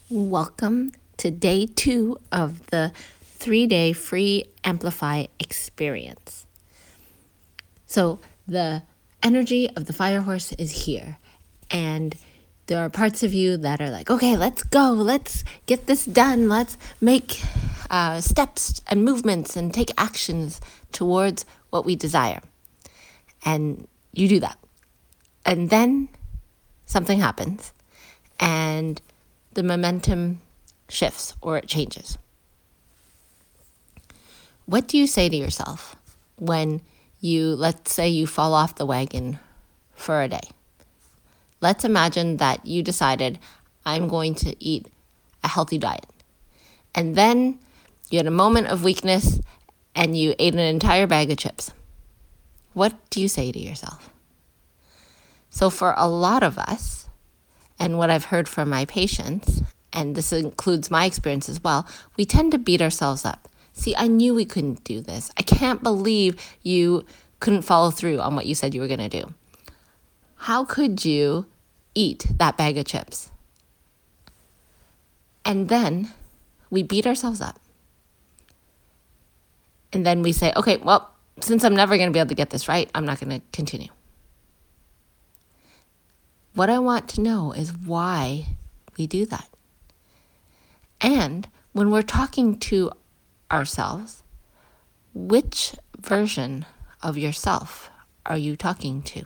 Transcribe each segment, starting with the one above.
Welcome to day 2 of the 3-day free Amplify experience. So the energy of the fire horse is here, and there are parts of you that are like, okay, let's go, let's get this done, let's make steps and movements and take actions towards what we desire. And you do that. And then something happens, and the momentum shifts or it changes. What do you say to yourself when let's say you fall off the wagon for a day? Let's imagine that you decided, I'm going to eat a healthy diet. And then you had a moment of weakness and you ate an entire bag of chips. What do you say to yourself? So for a lot of us, and what I've heard from my patients, and this includes my experience as well, we tend to beat ourselves up. See, I knew we couldn't do this. I can't believe you couldn't follow through on what you said you were going to do. How could you eat that bag of chips? And then we beat ourselves up. And then we say, okay, well, since I'm never going to be able to get this right, I'm not going to continue. What I want to know is why we do that. And when we're talking to ourselves, which version of yourself are you talking to?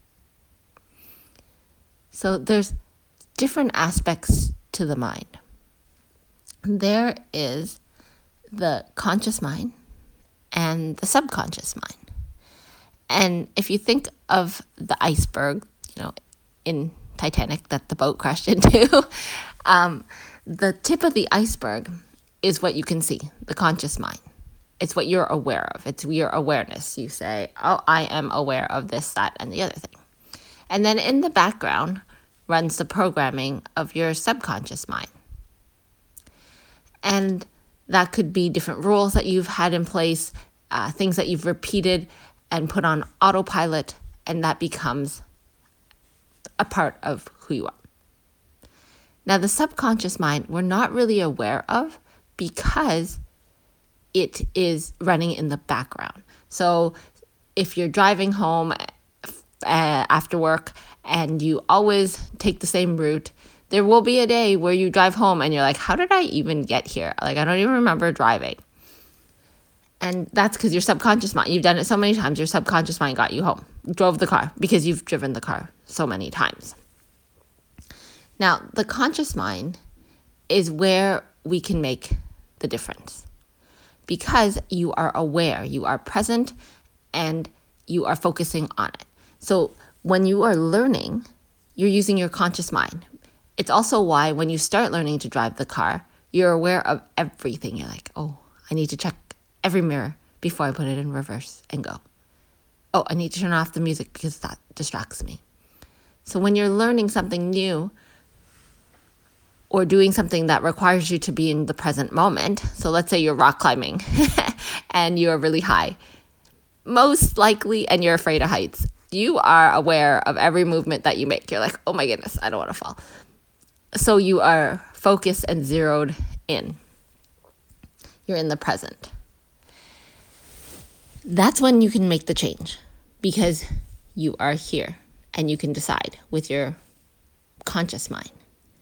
So there's different aspects to the mind. There is the conscious mind and the subconscious mind. And if you think of the iceberg, in Titanic that the boat crashed into, the tip of the iceberg is what you can see, the conscious mind. It's what you're aware of. It's your awareness. You say, oh, I am aware of this, that, and the other thing. And then in the background runs the programming of your subconscious mind. And that could be different rules that you've had in place, things that you've repeated and put on autopilot, and that becomes a part of who you are. Now, the subconscious mind, we're not really aware of because it is running in the background. So if you're driving home after work and you always take the same route, there will be a day where you drive home and you're like, how did I even get here? I don't even remember driving. And that's because your subconscious mind, you've done it so many times, your subconscious mind got you home, drove the car because you've driven the car so many times. Now, the conscious mind is where we can make the difference because you are aware, you are present, and you are focusing on it. So when you are learning, you're using your conscious mind. It's also why when you start learning to drive the car, you're aware of everything. You're like, oh, I need to check every mirror before I put it in reverse and go. Oh, I need to turn off the music because that distracts me. So when you're learning something new or doing something that requires you to be in the present moment, so let's say you're rock climbing and you're really high, most likely, and you're afraid of heights, you are aware of every movement that you make. You're like, oh my goodness, I don't want to fall. So you are focused and zeroed in. You're in the present. That's when you can make the change because you are here and you can decide with your conscious mind.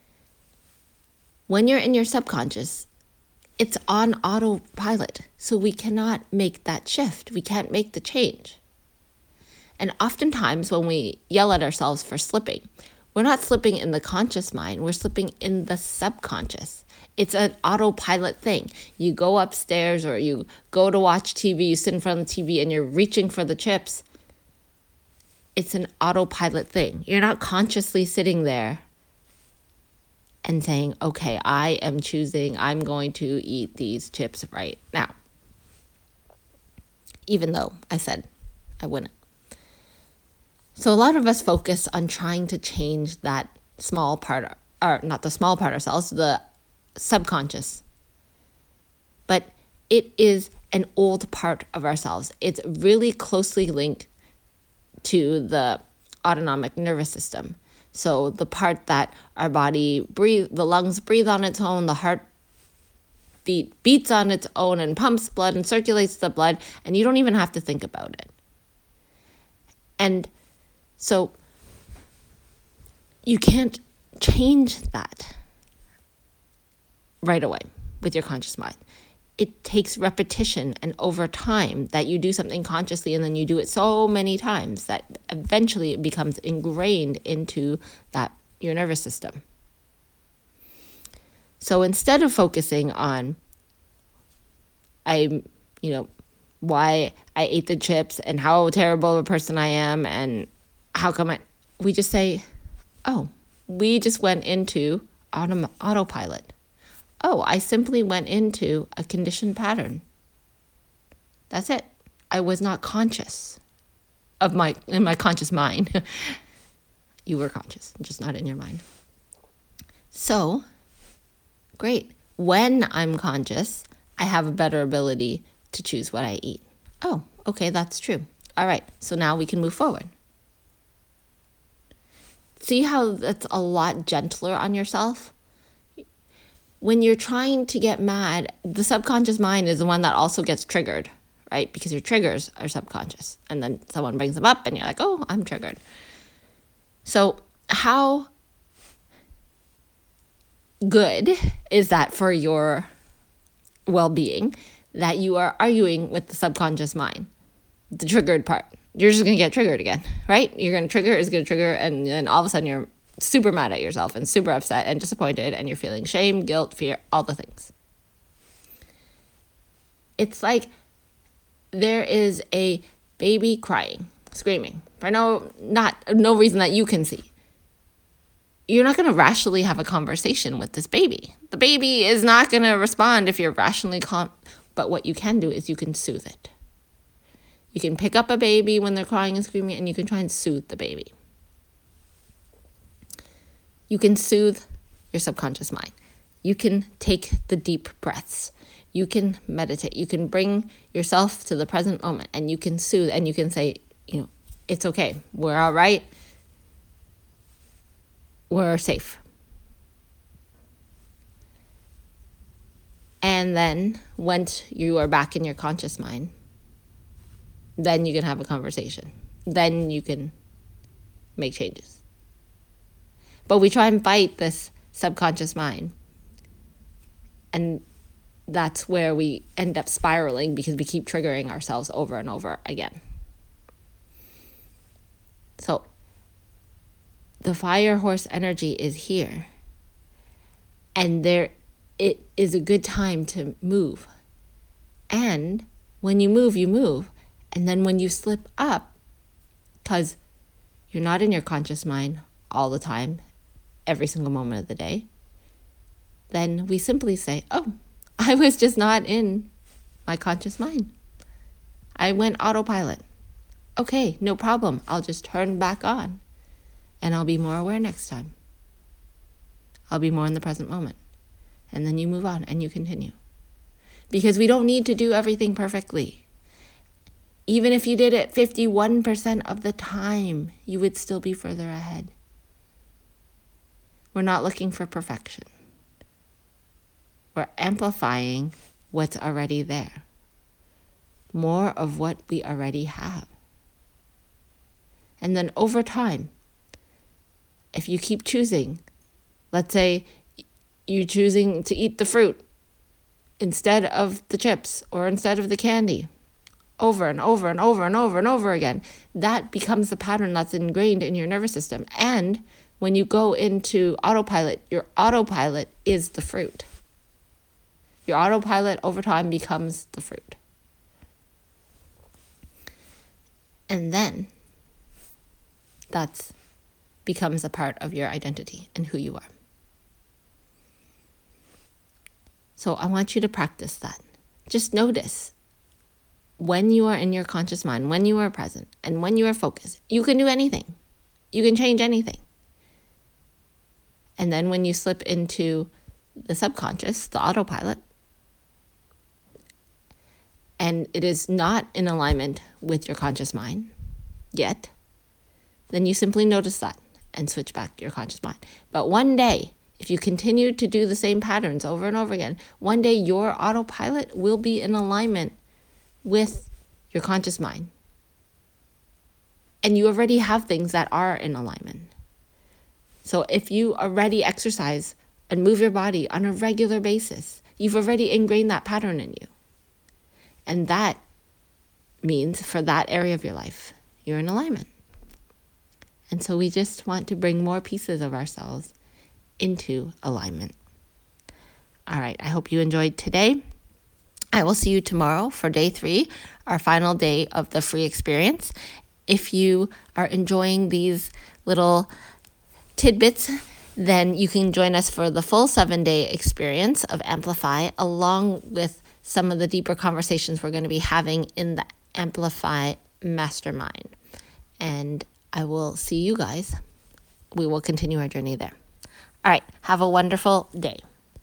When you're in your subconscious, it's on autopilot. So we cannot make that shift. We can't make the change. And oftentimes when we yell at ourselves for slipping, we're not slipping in the conscious mind, we're slipping in the subconscious. It's an autopilot thing. You go upstairs or you go to watch TV, you sit in front of the TV and you're reaching for the chips. It's an autopilot thing. You're not consciously sitting there and saying, okay, I am choosing, I'm going to eat these chips right now. Even though I said I wouldn't. So a lot of us focus on trying to change that small part, or not the small part of ourselves, the subconscious. But it is an old part of ourselves. It's really closely linked to the autonomic nervous system. So the part that our body the lungs breathe on its own, the heart beats on its own and pumps blood and circulates the blood, and you don't even have to think about it. And so you can't change that right away with your conscious mind. It takes repetition and over time that you do something consciously, and then you do it so many times that eventually it becomes ingrained into your nervous system. So instead of focusing on why I ate the chips and how terrible of a person I am and how come we just say, oh, we just went into autopilot. Oh, I simply went into a conditioned pattern. That's it. I was not conscious in my conscious mind. You were conscious, just not in your mind. So, great. When I'm conscious, I have a better ability to choose what I eat. Oh, okay, that's true. All right, so now we can move forward. See how that's a lot gentler on yourself? When you're trying to get mad, the subconscious mind is the one that also gets triggered, right? Because your triggers are subconscious. And then someone brings them up and you're like, oh, I'm triggered. So how good is that for your well-being that you are arguing with the subconscious mind, the triggered part? You're just going to get triggered again, right? You're going to trigger, it's going to trigger, and then all of a sudden you're super mad at yourself and super upset and disappointed, and you're feeling shame, guilt, fear, all the things. It's like there is a baby crying, screaming for no reason that you can see. You're not going to rationally have a conversation with this baby. The baby is not going to respond if you're rationally calm. But what you can do is you can soothe it. You can pick up a baby when they're crying and screaming, and you can try and soothe the baby. You can soothe your subconscious mind. You can take the deep breaths. You can meditate. You can bring yourself to the present moment, and you can soothe, and you can say, it's okay. We're all right. We're safe. And then once you are back in your conscious mind, then you can have a conversation. Then you can make changes. But we try and fight this subconscious mind. And that's where we end up spiraling because we keep triggering ourselves over and over again. So the fire horse energy is here. And it is a good time to move. And when you move, you move. And then when you slip up, because you're not in your conscious mind all the time, every single moment of the day, then we simply say, oh, I was just not in my conscious mind. I went autopilot. Okay, no problem. I'll just turn back on and I'll be more aware next time. I'll be more in the present moment. And then you move on and you continue. Because we don't need to do everything perfectly. Even if you did it 51% of the time, you would still be further ahead. We're not looking for perfection. We're amplifying what's already there. More of what we already have. And then over time, if you keep choosing, let's say you're choosing to eat the fruit instead of the chips or instead of the candy, over and over and over and over and over again, that becomes the pattern that's ingrained in your nervous system. And when you go into autopilot, your autopilot is the fruit. Your autopilot over time becomes the fruit. And then that becomes a part of your identity and who you are. So I want you to practice that. Just notice when you are in your conscious mind, when you are present, and when you are focused. You can do anything. You can change anything. And then when you slip into the subconscious, the autopilot, and it is not in alignment with your conscious mind yet, then you simply notice that. and switch back your conscious mind. But one day, if you continue to do the same patterns over and over again, one day your autopilot will be in alignment with your conscious mind. And you already have things that are in alignment. So if you already exercise and move your body on a regular basis, you've already ingrained that pattern in you. And that means for that area of your life, you're in alignment. And so we just want to bring more pieces of ourselves into alignment. All right, I hope you enjoyed today. I will see you tomorrow for day 3, our final day of the free experience. If you are enjoying these little tidbits, then you can join us for the full 7-day experience of Amplify, along with some of the deeper conversations we're going to be having in the Amplify Mastermind. And I will see you guys. We will continue our journey there. All right, have a wonderful day.